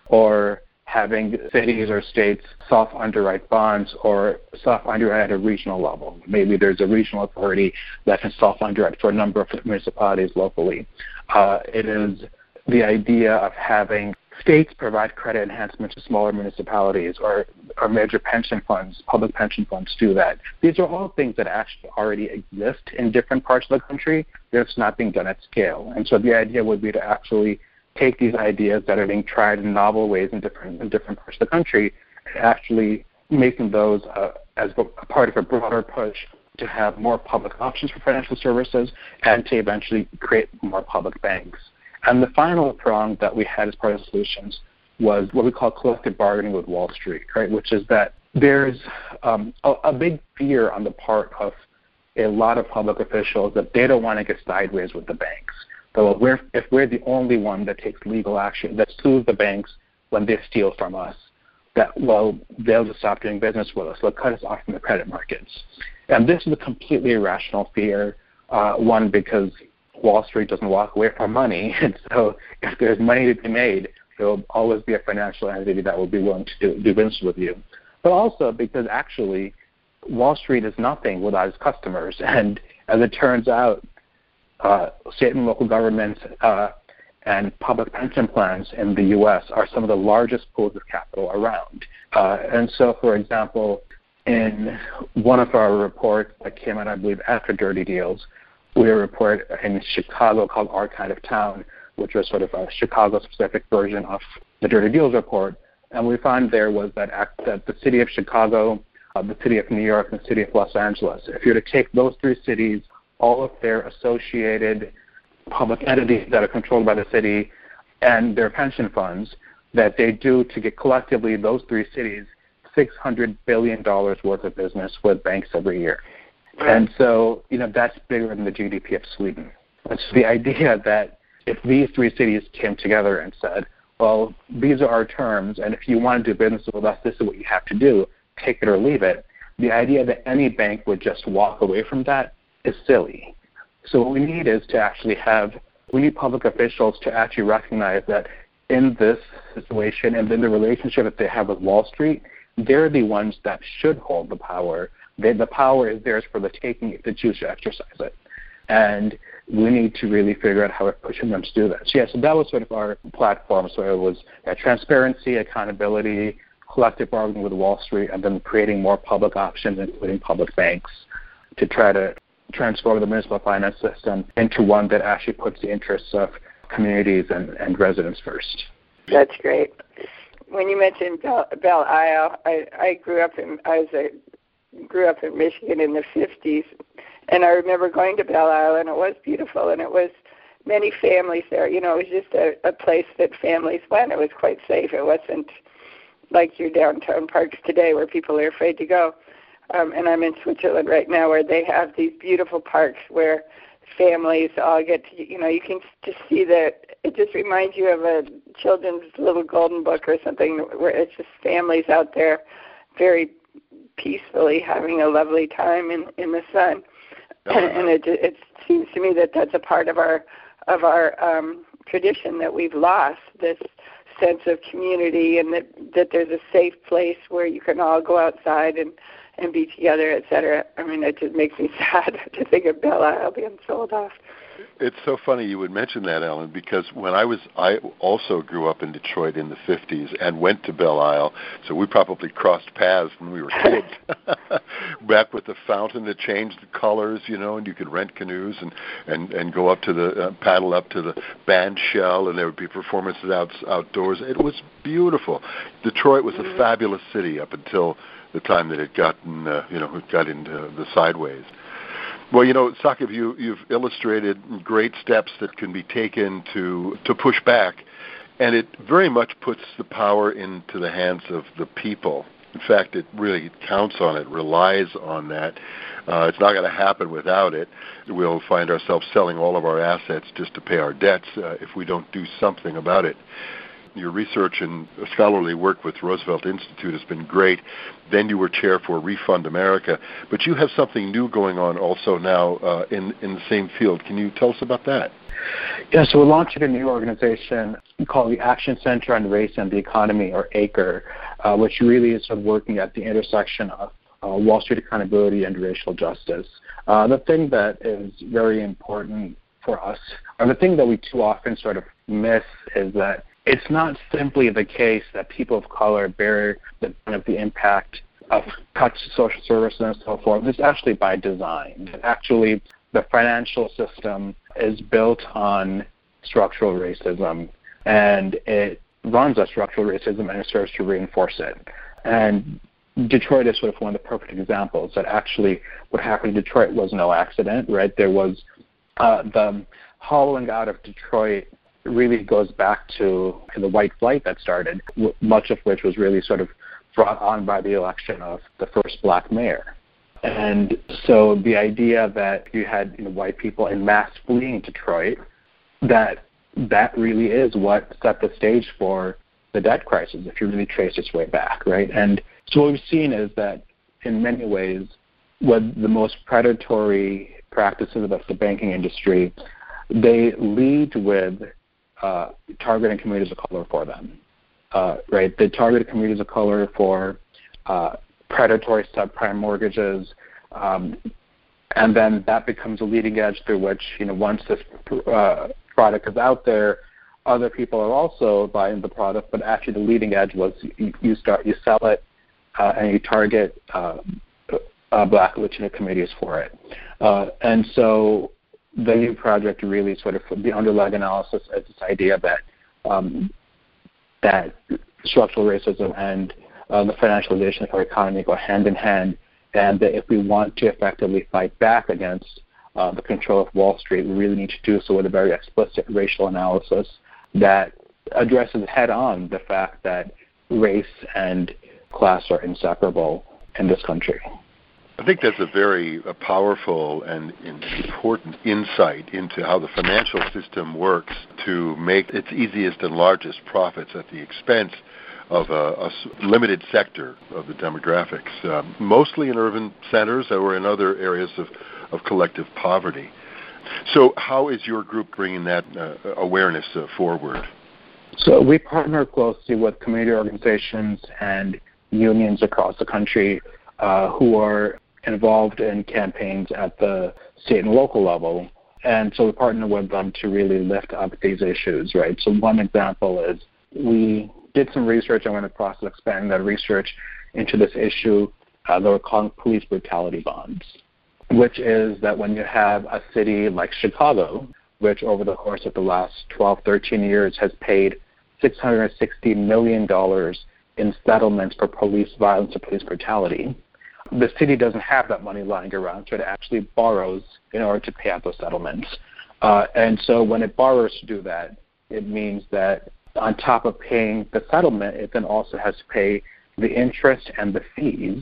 or having cities or states self-underwrite bonds or self-underwrite at a regional level. Maybe there's a regional authority that can self-underwrite for a number of municipalities locally. Uh, it is the idea of having states provide credit enhancement to smaller municipalities, or, or major pension funds, public pension funds do that. These are all things that actually already exist in different parts of the country. They're just not being done at scale. And so the idea would be to actually take these ideas that are being tried in novel ways in different in different parts of the country, and actually making those uh, as a part of a broader push to have more public options for financial services and to eventually create more public banks. And the final prong that we had as part of the solutions was what we call collective bargaining with Wall Street, right? Which is that there's um, a, a big fear on the part of a lot of public officials that they don't want to get sideways with the banks. So we're, if we're the only one that takes legal action, that sues the banks when they steal from us, that, well, they'll just stop doing business with us. They'll cut us off from the credit markets. And this is a completely irrational fear, uh, one, because Wall Street doesn't walk away from money. And so if there's money to be made, there will always be a financial entity that will be willing to do, do business with you. But also because actually Wall Street is nothing without its customers. And as it turns out, Uh, state and local governments uh, and public pension plans in the U S are some of the largest pools of capital around. Uh, and so, for example, in one of our reports that came out, I believe, after Dirty Deals, we had a report in Chicago called Our Kind of Town, which was sort of a Chicago-specific version of the Dirty Deals report. And we found there was that, act, that the city of Chicago, uh, the city of New York, and the city of Los Angeles, if you were to take those three cities, all of their associated public entities that are controlled by the city and their pension funds, that they do to get collectively those three cities six hundred billion dollars worth of business with banks every year. And so, you know, that's bigger than the G D P of Sweden. And so the idea that if these three cities came together and said, well, these are our terms, and if you want to do business with us, this is what you have to do, take it or leave it, the idea that any bank would just walk away from that is silly. So what we need is to actually have, we need public officials to actually recognize that in this situation and in the relationship that they have with Wall Street, they're the ones that should hold the power. They, the power is theirs for the taking if they choose to exercise it. And we need to really figure out how we're pushing them to do that. So, yeah, so that was sort of our platform. So it was uh, transparency, accountability, collective bargaining with Wall Street, and then creating more public options, including public banks, to try to transform the municipal finance system into one that actually puts the interests of communities and, and residents first. That's great. When you mentioned Belle, Belle Isle, I, I grew up in I was a, grew up in Michigan in the fifties, and I remember going to Belle Isle, and it was beautiful, and it was many families there. You know, it was just a, a place that families went. It was quite safe. It wasn't like your downtown parks today where people are afraid to go. Um, and I'm in Switzerland right now where they have these beautiful parks where families all get to, you know, you can just see that. It just reminds you of a children's little golden book or something where it's just families out there very peacefully having a lovely time in, in the sun. And it, it seems to me that that's a part of our of our um, tradition that we've lost, this sense of community, and that, that there's a safe place where you can all go outside and, and be together, et cetera. I mean, it just makes me sad to think of Belle Isle being sold off. It's so funny you would mention that, Ellen, because when I was, I also grew up in Detroit in the fifties and went to Belle Isle, so we probably crossed paths when we were kids. Back with the fountain that changed the colors, you know, and you could rent canoes and, and, and go up to the, uh, paddle up to the band shell, and there would be performances out, outdoors. It was beautiful. Detroit was a fabulous city up until the time that it got, in, uh, you know, it got into the sideways. Well, you know, Saqib, you, you've illustrated great steps that can be taken to to push back, and it very much puts the power into the hands of the people. In fact, it really counts on it, relies on that. Uh, it's not going to happen without it. We'll find ourselves selling all of our assets just to pay our debts uh, if we don't do something about it. Your research and scholarly work with Roosevelt Institute has been great. Then you were chair for Refund America. But you have something new going on also now uh, in, in the same field. Can you tell us about that? Yeah, so we're launching a new organization called the Action Center on Race and the Economy, or ACRE, uh, which really is sort of working at the intersection of uh, Wall Street accountability and racial justice. Uh, the thing that is very important for us, or the thing that we too often sort of miss, is that it's not simply the case that people of color bear the brunt of the impact of cuts to social services and so forth. It's actually by design. Actually, the financial system is built on structural racism, and it runs on structural racism, and it serves to reinforce it. And Detroit is sort of one of the perfect examples that actually what happened in Detroit was no accident, right? There was uh, the hollowing out of Detroit really goes back to the white flight that started, much of which was really sort of brought on by the election of the first black mayor. And so the idea that you had, you know, white people en masse fleeing Detroit, that that really is what set the stage for the debt crisis, if you really trace its way back, right? And so what we've seen is that in many ways, what the most predatory practices of the banking industry, they lead with Uh, targeting communities of color for them, uh, right? They target communities of color for uh, predatory subprime mortgages, um, and then that becomes a leading edge through which, you know, once this uh, product is out there, other people are also buying the product, but actually the leading edge was you, you start, you sell it, uh, and you target uh, uh, black Latino communities for it. Uh, and so the new project really sort of, the underlying analysis is this idea that um, that structural racism and uh, the financialization of our economy go hand in hand, and that if we want to effectively fight back against uh, the control of Wall Street, we really need to do so with a very explicit racial analysis that addresses head-on the fact that race and class are inseparable in this country. I think that's a very uh, powerful and important insight into how the financial system works to make its easiest and largest profits at the expense of a, a limited sector of the demographics, uh, mostly in urban centers or in other areas of, of collective poverty. So how is your group bringing that uh, awareness uh, forward? So we partner closely with community organizations and unions across the country uh, who are involved in campaigns at the state and local level And so we partner with them to really lift up these issues, right? So one example is we did some research and we're in the process of expanding that research into this issue uh, that we're calling police brutality bonds, which is that when you have a city like Chicago, which over the course of the last twelve, thirteen years has paid six hundred sixty million dollars in settlements for police violence and police brutality, the city doesn't have that money lying around, so it actually borrows in order to pay out those settlements. Uh, and so when it borrows to do that, it means that on top of paying the settlement, it then also has to pay the interest and the fees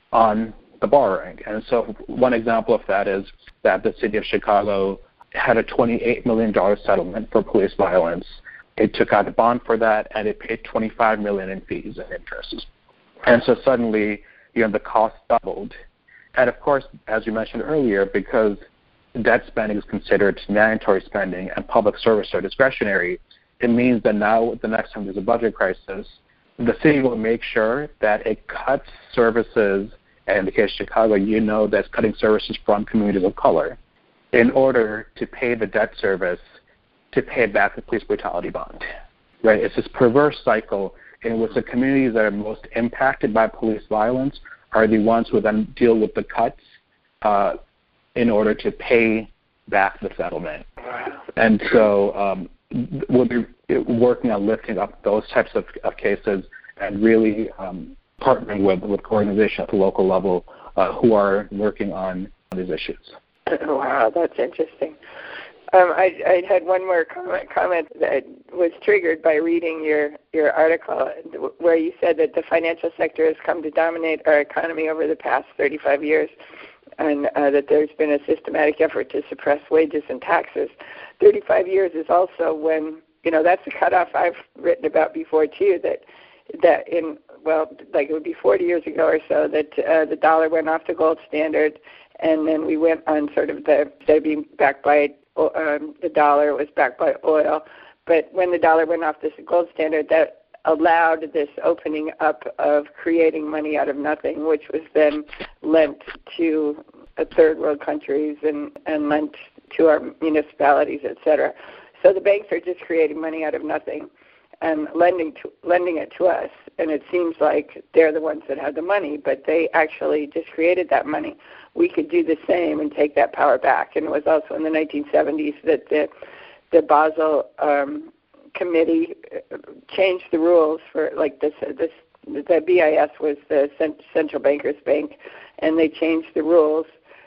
on the borrowing. And so one example of that is that the city of Chicago had a twenty-eight million dollars settlement for police violence. It took out a bond for that, and it paid twenty-five million dollars in fees and interest. And so suddenly, you know, the cost doubled. And of course, as you mentioned earlier, because debt spending is considered mandatory spending and public service are discretionary, it means that now the next time there's a budget crisis, the city will make sure that it cuts services, and in the case of Chicago, you know that's cutting services from communities of color in order to pay the debt service to pay back the police brutality bond. Right? It's this perverse cycle in which the communities that are most impacted by police violence are the ones who then deal with the cuts uh, in order to pay back the settlement. And so um, we'll be working on lifting up those types of, of cases and really um, partnering with, with organizations at the local level uh, who are working on these issues. Wow, that's interesting. Um, I, I had one more comment, comment that was triggered by reading your, your article where you said that the financial sector has come to dominate our economy over the past thirty-five years and uh, that there's been a systematic effort to suppress wages and taxes. thirty-five years is also when, you know, that's the cutoff I've written about before too, that that in, well, like it would be forty years ago or so that uh, the dollar went off the gold standard, and then we went on sort of the, instead of being backed by um, the dollar, was backed by oil. But when the dollar went off this gold standard, that allowed this opening up of creating money out of nothing, which was then lent to uh, third world countries and, and lent to our municipalities, et cetera. So the banks are just creating money out of nothing and lending to lending it to us. And it seems like they're the ones that have the money, but they actually just created that money. We could do the same and take that power back. And it was also in the nineteen seventies that the the Basel um, Committee changed the rules for, like this, this the B I S was the Central Bankers Bank, and they changed the rules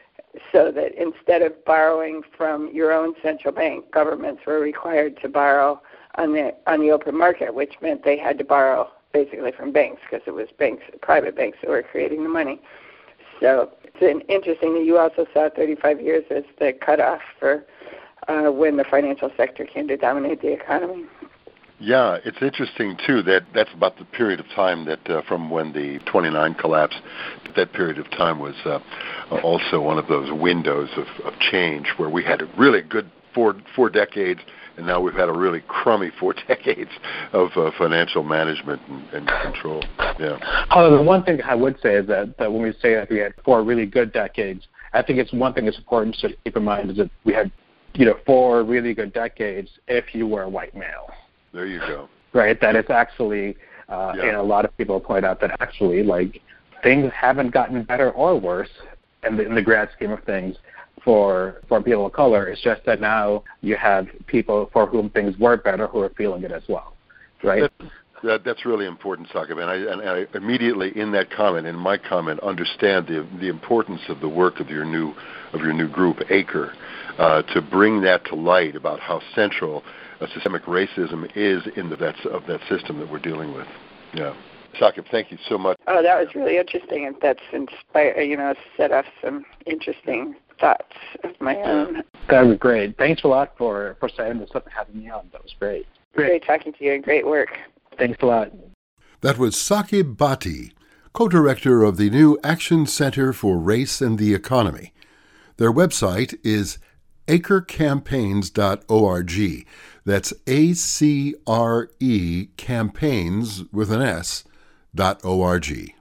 so that instead of borrowing from your own central bank, governments were required to borrow on the on the open market, which meant they had to borrow basically from banks because it was banks, private banks that were creating the money. So it's an interesting that you also saw thirty-five years as the cutoff for uh, when the financial sector came to dominate the economy. Yeah, it's interesting, too, that that's about the period of time that uh, from when the twenty-nine collapsed, that period of time was uh, also one of those windows of, of change where we had a really good four, four decades, and now we've had a really crummy four decades of uh, financial management and, and control. Yeah. Uh, the one thing I would say is that, that when we say that we had four really good decades, I think it's one thing that's important to keep in mind is that we had, you know, four really good decades if you were a white male. There you go. Right, that it's actually, uh, yeah. and a lot of people point out that actually, like, things haven't gotten better or worse in the, in the grand scheme of things for for people of color. It's just that now you have people for whom things were better who are feeling it as well, right? That, that, that's really important, Saqib, and I, and I immediately in that comment, in my comment, understand the the importance of the work of your new of your new group, ACRE, uh, to bring that to light about how central Uh, systemic racism is in the vets of that system that we're dealing with. Yeah. Saqib, thank you so much. Oh, that was really interesting, and that's inspired, you know, set off some interesting thoughts of my own. That was great. Thanks a lot for, for setting this up and having me on. That was great. Great, great talking to you, and great work. Thanks a lot. That was Saqib Bhatti, co-director of the new Action Center for Race and the Economy. Their website is acre campaigns dot org. That's A C R E campaigns with an S dot O R G.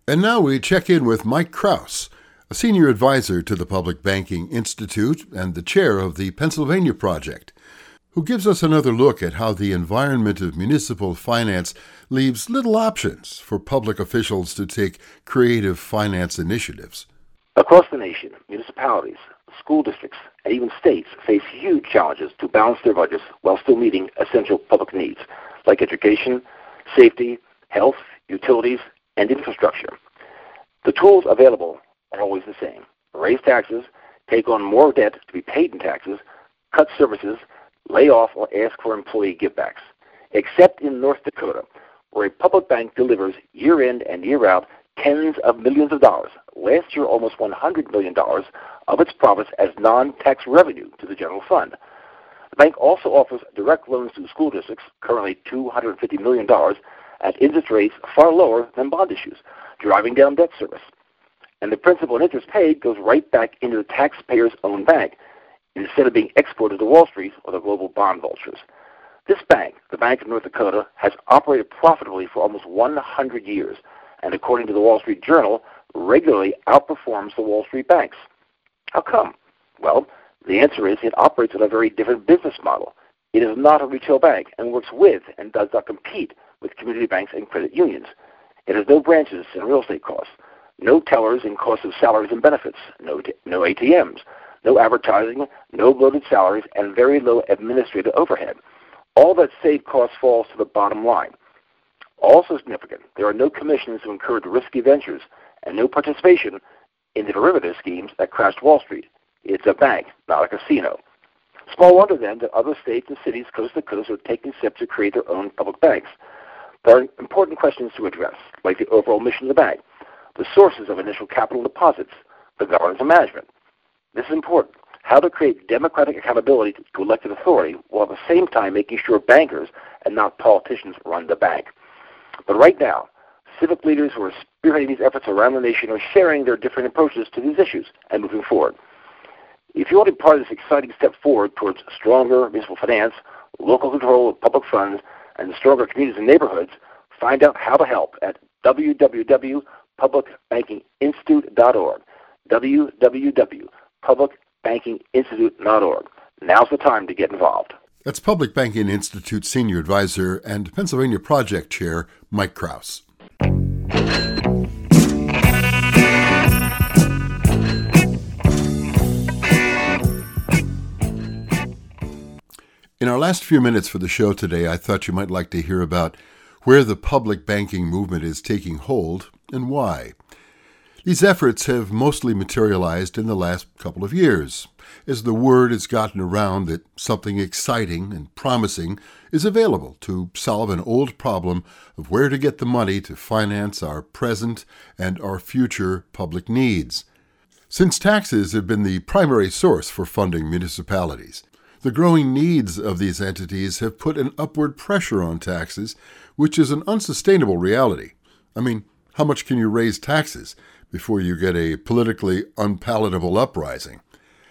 And now we check in with Mike Krause, a senior advisor to the Public Banking Institute and the chair of the Pennsylvania Project, who gives us another look at how the environment of municipal finance leaves little options for public officials to take creative finance initiatives. Across the nation, municipalities, school districts, and even states face huge challenges to balance their budgets while still meeting essential public needs like education, safety, health, utilities, and infrastructure. The tools available are always the same: raise taxes, take on more debt to be paid in taxes, cut services, lay off, or ask for employee givebacks. Except in North Dakota, where a public bank delivers year in and year out tens of millions of dollars, last year almost one hundred million dollars of its profits as non-tax revenue to the general fund. The bank also offers direct loans to school districts, currently two hundred fifty million dollars, at interest rates far lower than bond issues, driving down debt service. And the principal and interest paid goes right back into the taxpayer's own bank, instead of being exported to Wall Street or the global bond vultures. This bank, the Bank of North Dakota, has operated profitably for almost one hundred years, and according to the Wall Street Journal, regularly outperforms the Wall Street banks. How come? Well, the answer is it operates on a very different business model. It is not a retail bank and works with and does not compete with community banks and credit unions. It has no branches and real estate costs, no tellers in costs of salaries and benefits, no, t- no A T Ms, no advertising, no bloated salaries, and very low administrative overhead. All that saved cost falls to the bottom line. Also significant, there are no commissions to encourage risky ventures and no participation in the derivative schemes that crashed Wall Street. It's a bank, not a casino. Small wonder, then, that other states and cities coast to coast are taking steps to create their own public banks. There are important questions to address, like the overall mission of the bank, the sources of initial capital deposits, the governance and management. This is important: how to create democratic accountability to, to elected authority while at the same time making sure bankers and not politicians run the bank. But right now, civic leaders who are spearheading these efforts around the nation are sharing their different approaches to these issues and moving forward. If you want to be part of this exciting step forward towards stronger municipal finance, local control of public funds, and stronger communities and neighborhoods, find out how to help at w w w dot public banking institute dot org. w w w dot public banking institute dot org. Now's the time to get involved. That's Public Banking Institute Senior Advisor and Pennsylvania Project Chair Mike Krause. In our last few minutes for the show today, I thought you might like to hear about where the public banking movement is taking hold and why. These efforts have mostly materialized in the last couple of years, as the word has gotten around that something exciting and promising is available to solve an old problem of where to get the money to finance our present and our future public needs. Since taxes have been the primary source for funding municipalities, the growing needs of these entities have put an upward pressure on taxes, which is an unsustainable reality. I mean, how much can you raise taxes before you get a politically unpalatable uprising?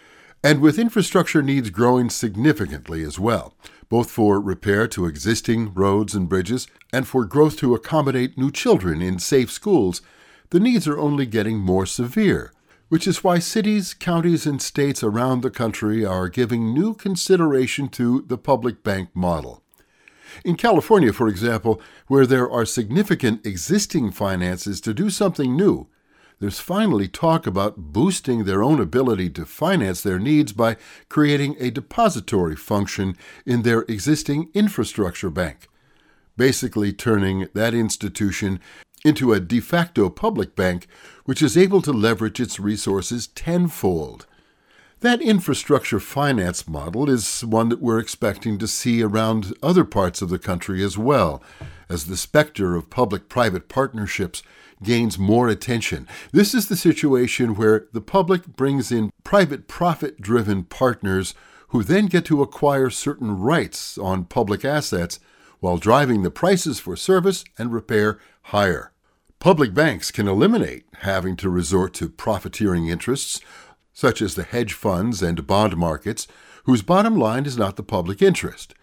And with infrastructure needs growing significantly as well, both for repair to existing roads and bridges and for growth to accommodate new children in safe schools, the needs are only getting more severe, which is why cities, counties, and states around the country are giving new consideration to the public bank model. In California, for example, where there are significant existing finances to do something new, there's finally talk about boosting their own ability to finance their needs by creating a depository function in their existing infrastructure bank, basically turning that institution into a de facto public bank which is able to leverage its resources tenfold. That infrastructure finance model is one that we're expecting to see around other parts of the country as well, as the specter of public-private partnerships gains more attention. This is the situation where the public brings in private profit-driven partners who then get to acquire certain rights on public assets while driving the prices for service and repair higher. Public banks can eliminate having to resort to profiteering interests, such as the hedge funds and bond markets, whose bottom line is not the public interest.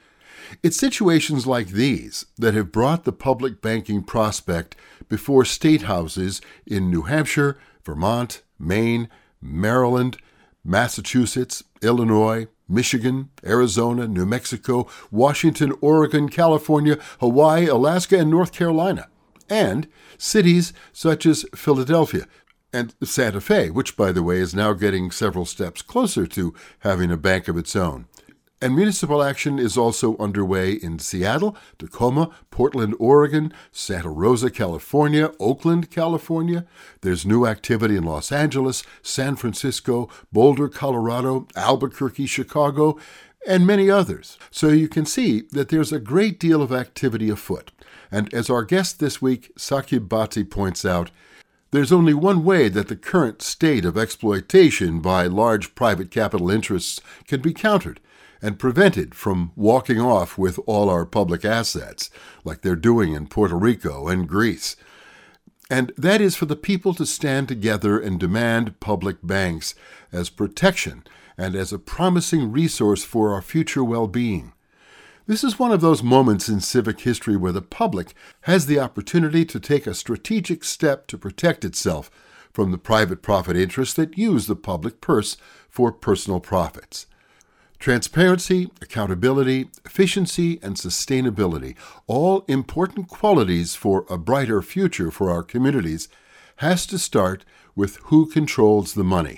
It's situations like these that have brought the public banking prospect before state houses in New Hampshire, Vermont, Maine, Maryland, Massachusetts, Illinois, Michigan, Arizona, New Mexico, Washington, Oregon, California, Hawaii, Alaska, and North Carolina, and cities such as Philadelphia and Santa Fe, which, by the way, is now getting several steps closer to having a bank of its own. And municipal action is also underway in Seattle, Tacoma, Portland, Oregon, Santa Rosa, California, Oakland, California. There's new activity in Los Angeles, San Francisco, Boulder, Colorado, Albuquerque, Chicago, and many others. So you can see that there's a great deal of activity afoot. And as our guest this week, Saqib Bhatti, points out, there's only one way that the current state of exploitation by large private capital interests can be countered and prevented from walking off with all our public assets, like they're doing in Puerto Rico and Greece. And that is for the people to stand together and demand public banks as protection and as a promising resource for our future well-being. This is one of those moments in civic history where the public has the opportunity to take a strategic step to protect itself from the private profit interests that use the public purse for personal profits. Transparency, accountability, efficiency, and sustainability, all important qualities for a brighter future for our communities, has to start with who controls the money.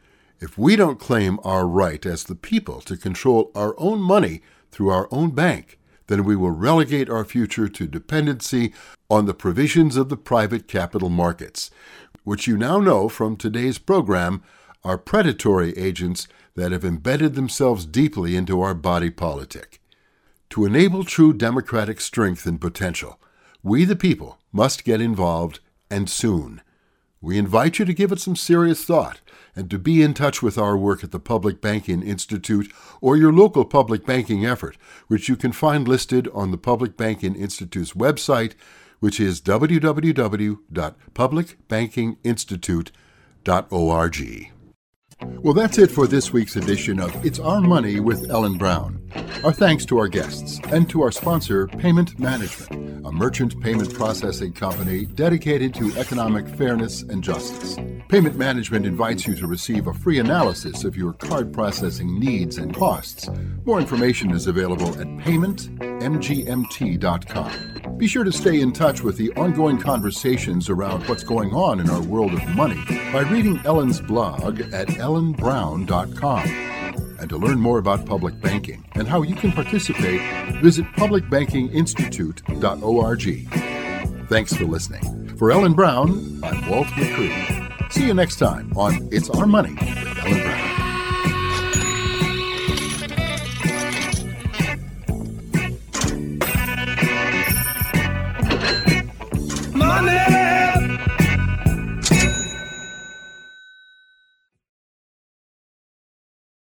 If we don't claim our right as the people to control our own money through our own bank, then we will relegate our future to dependency on the provisions of the private capital markets, which you now know from today's program are predatory agents that have embedded themselves deeply into our body politic. To enable true democratic strength and potential, we the people must get involved, and soon. We invite you to give it some serious thought and to be in touch with our work at the Public Banking Institute or your local public banking effort, which you can find listed on the Public Banking Institute's website, which is w w w dot public banking institute dot org. Well, that's it for this week's edition of It's Our Money with Ellen Brown. Our thanks to our guests and to our sponsor, Payment Management, a merchant payment processing company dedicated to economic fairness and justice. Payment Management invites you to receive a free analysis of your card processing needs and costs. More information is available at payment m g m t dot com. Be sure to stay in touch with the ongoing conversations around what's going on in our world of money by reading Ellen's blog at ellen brown dot com. And to learn more about public banking and how you can participate, visit public banking institute dot org. Thanks for listening. For Ellen Brown, I'm Walt McCree. See you next time on It's Our Money with Ellen Brown.